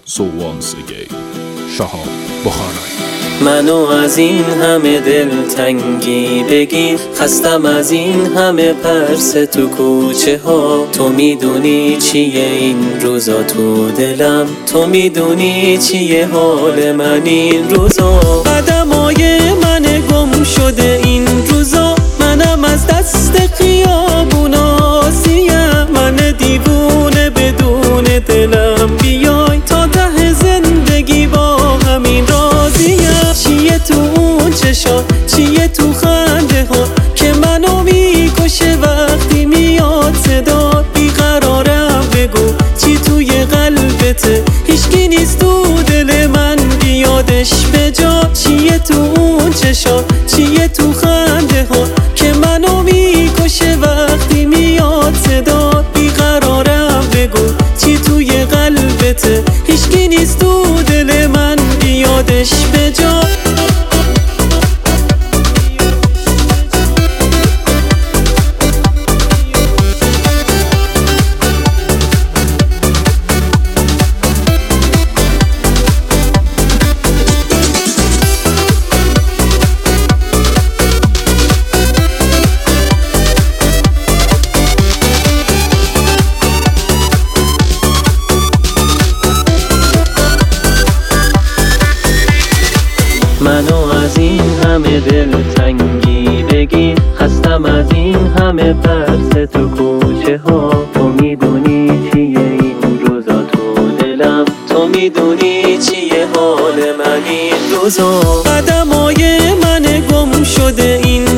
So once again شهاب بخارایی. منو از این همه دلتنگی بگیر، خستم از این همه پرس تو کوچه ها. تو میدونی چیه این روزا تو دلم، تو میدونی چیه حال من این روزا. قدمای من گم شده این روزا، منم از دست خیابونا سیم. من دیوونه بدون دلم، بیای تا ته زندگی با همین راضیم. چیه تو اون چشات، چیه تو خنده ها که منو میکشه وقتی میاد صدا. بیقرارم بگو چی توی قلبته، هیچکی نیست تو دل من بیادش به جا. چیه تو اون چشات، چیه تو خنده ها که منو میکشه وقتی میاد صدا. بیقرارم بگو چی توی قلبته، هیچکی نیست تو دل من بیادش به جا. منو از این همه دلتنگی بگیر، خستم از این همه پرس تو کوچه ها. تو میدونی چیه این روزا تو دلم، تو میدونی چیه حال من این روزا. قدمای من گم شده این